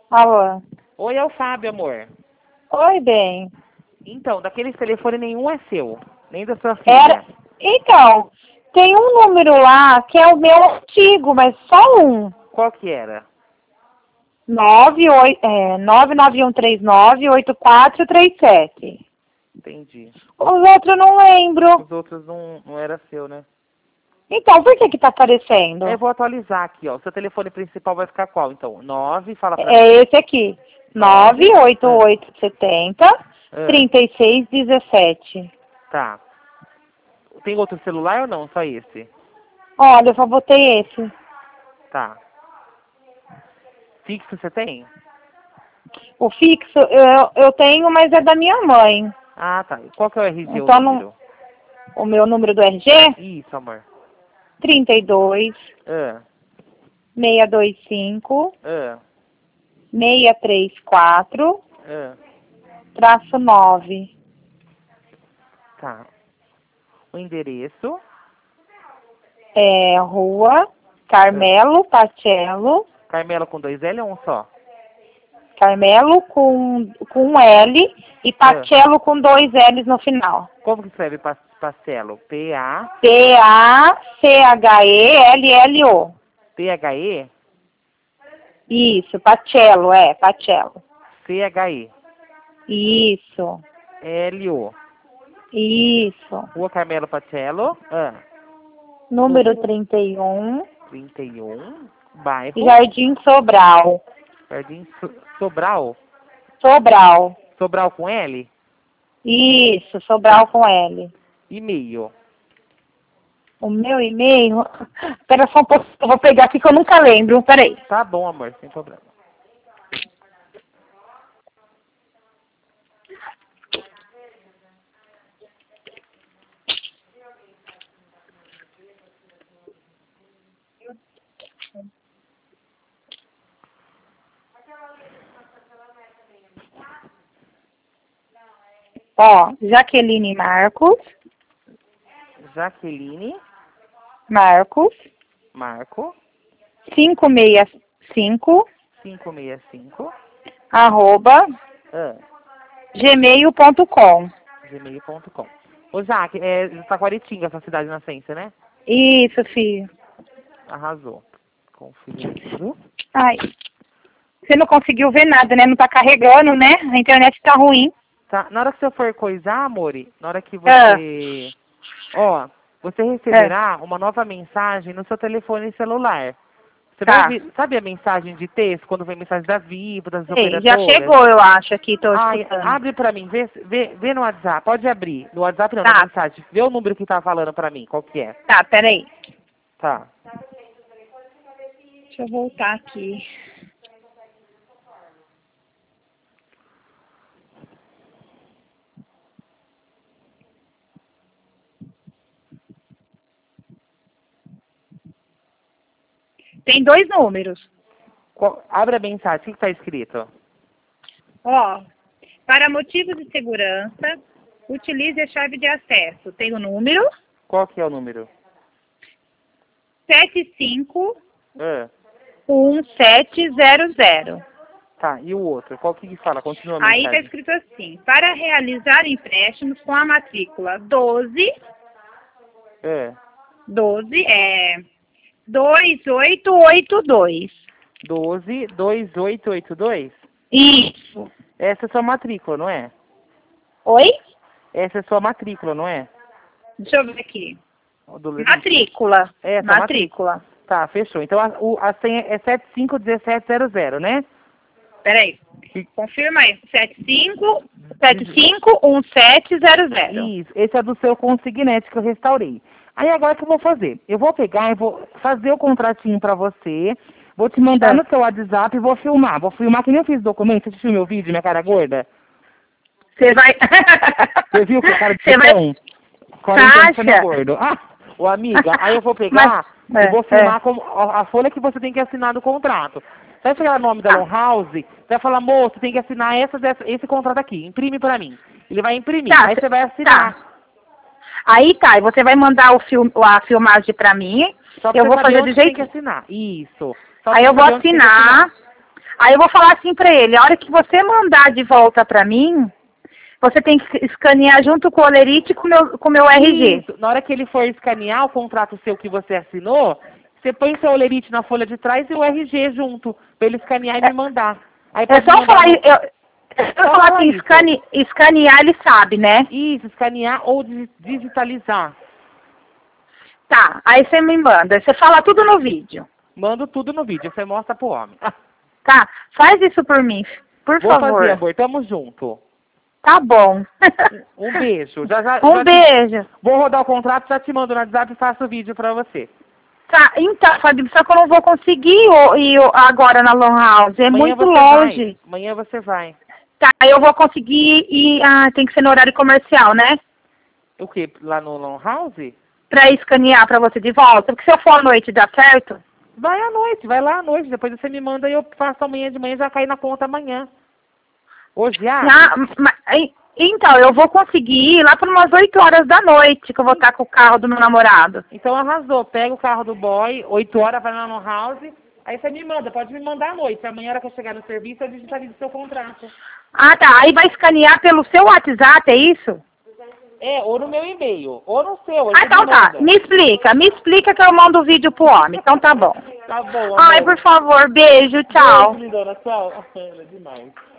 Alô? Oi, é o Fábio, amor. Oi, bem. Então, daqueles telefones nenhum é seu, nem da sua Era... filha. Então, tem um número lá que é o meu antigo, mas só um. Qual que era? 991398437. Entendi. Os outros eu não lembro. Os outros não era seu, né? Então, por que tá aparecendo? Eu vou atualizar aqui, ó. Seu telefone principal vai ficar qual, então? 9, fala pra É mim. esse aqui. 9. 98870 3617. Tá. Tem outro celular ou não? Só esse? Olha, eu só botei esse. Tá. Fixo você tem? O fixo eu tenho, mas é da minha mãe. Ah, tá. Qual que é o RG, o Então, número? o meu número do RG? Isso, amor. 32 Ah, 625 ah, 634 ah. traço 9. Tá. O endereço? É Rua Carmelo Pacello. Carmelo com 2 L ou um só? Carmelo com um L e Pacello com 2 L's no final. Como que escreve Pacelo? P-A... Pachelllo. P-H-E? Isso, Pacello. C-H-E. Isso, L-O. isso. Rua Carmelo Pacello. Número 31, 31. Bairro. Jardim Sobral. Jardim Sobral. Sobral. Sobral com L? Isso, Sobral com L. E-mail. O meu e-mail... Espera só um pouco, eu vou pegar aqui que eu nunca lembro. Peraí. Tá bom, amor, sem problema. Ó, Jaqueline Marcos. Jaqueline. Marcos. Marco. 565 565. @ gmail.com. Gmail.com. Ô, Jaque, Taquaritinga, essa cidade nascença, né? Isso, filho. Arrasou. Conferindo. Ai, você não conseguiu ver nada, né? Não tá carregando, né? A internet tá ruim. Tá. Na hora que você for coisar, amore, na hora que você... Ó, você receberá uma nova mensagem no seu telefone celular. Você vai ouvir, sabe a mensagem de texto, quando vem mensagem da Vivo, das operadoras? Já chegou, eu acho, aqui, tô escutando. Abre pra mim, vê no WhatsApp, pode abrir. No WhatsApp não, na mensagem. Vê o número que tá falando pra mim, qual que é. Tá, peraí. Tá. Deixa eu voltar aqui. Tem 2 números. Abre a mensagem, o que está escrito? Ó, para motivos de segurança, utilize a chave de acesso. Tem o número? Qual que é o número? 751700. Tá, e o outro? Qual que fala? Continua a mensagem. Aí tá escrito assim, para realizar empréstimos com a matrícula 2882. 2882? Isso. Essa é sua matrícula, não é? Oi? Essa é sua matrícula, não é? Deixa eu ver aqui. Matrícula. Matrícula. Tá, fechou. Então a senha é 751700, né? Peraí. Confirma aí. 751700. Isso. Esse é do seu consignete que eu restaurei. Aí agora o que eu vou fazer? Eu vou pegar e vou fazer o contratinho pra você. Vou te mandar no seu WhatsApp e vou filmar. Vou filmar que nem eu fiz documento. Você assistiu meu vídeo, minha cara gorda? Você vai... Você viu que o cara de pão? 40 anos gordo. Ô amiga, aí eu vou pegar e vou filmar como a folha que você tem que assinar no contrato. Vai chegar o nome da Long House, vai falar, moço, tem que assinar esse contrato aqui. Imprime pra mim. Ele vai imprimir, aí você vai assinar. Aí tá, e você vai mandar a filmagem pra mim. Só eu vou fazer do jeito que assinar. Isso. Aí eu vou assinar. Aí eu vou falar assim pra ele, a hora que você mandar de volta pra mim, você tem que escanear junto com o Olerite e com o meu RG. Isso. Na hora que ele for escanear o contrato seu que você assinou, você põe o seu Olerite na folha de trás e o RG junto, pra ele escanear e me mandar. Aí É só falar, falar assim, escanear ele sabe, né? Isso, escanear ou digitalizar. Tá, aí você me manda. Você fala tudo no vídeo. Mando tudo no vídeo, você mostra pro homem. Tá, faz isso por mim, por favor. Vou fazer, amor, tamo junto. Tá bom. Um beijo. Beijo. Vou rodar o contrato, já te mando no WhatsApp e faço o vídeo pra você. Tá, então, Fábio, só que eu não vou conseguir ir agora na Long House, é muito longe. Amanhã você vai. Tá, eu vou conseguir ir, tem que ser no horário comercial, né? O quê? Lá no Long House? Pra escanear pra você de volta, porque se eu for à noite dá certo? Vai à noite, vai lá à noite, depois você me manda e eu faço amanhã de manhã, já cai na conta amanhã. Hoje então, eu vou conseguir ir lá por umas 8 horas da noite, que eu vou estar com o carro do meu namorado. Então arrasou, pega o carro do boy, 8 horas, vai lá no house, aí você me manda, pode me mandar à noite. Amanhã, hora que eu chegar no serviço, eu digitalizo o seu contrato. Ah, tá, aí vai escanear pelo seu WhatsApp, é isso? É, ou no meu e-mail, ou no seu. Então tá, me explica que eu mando o vídeo pro homem, então tá bom. Tá bom, amor. Ai, por favor, beijo, tchau. Beijo, lindona, tchau. Ela é demais.